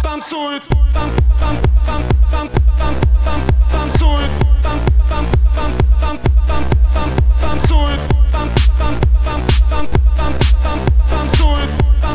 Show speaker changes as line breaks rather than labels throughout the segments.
танцует, танцует, танцует, танцует,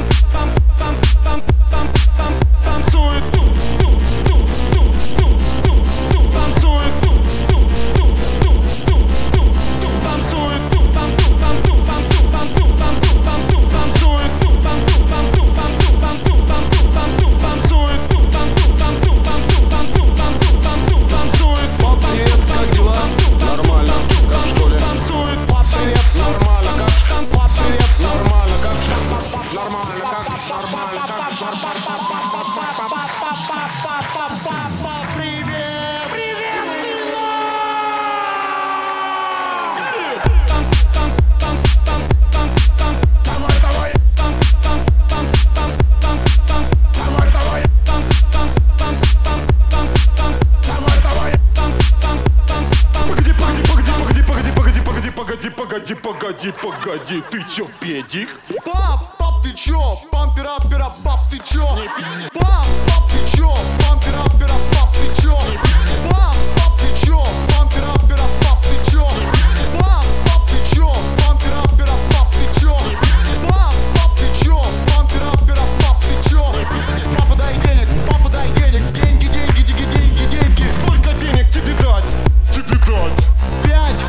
Погоди, ты чё, педик?
Пап, ты чё? Пампера, пап, ты чё? Пап, ты чё? Пампера, пап, ты чё? Пап, ты чё? Пампера, пап, ты чё? Пап, ты чё? Пампера, пап, ты чё? Пап, ты чё? Пампера, пап, ты чё? Папа, дай денег, деньги.
Сколько денег тебе дать? Тебе дать?
5.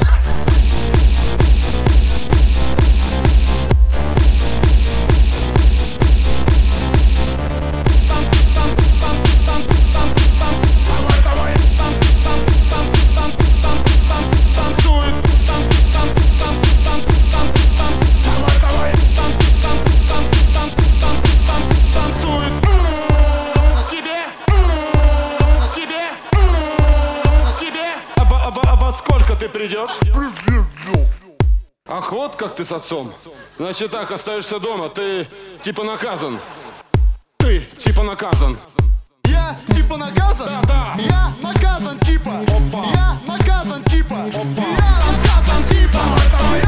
А во сколько ты придешь? Ах, вот как ты с отцом. Значит так, остаешься дома, ты типа наказан. Ты типа наказан.
Я типа наказан?
Да.
Я наказан типа.
Опа.
Я наказан типа.
Опа.
Я наказан типа.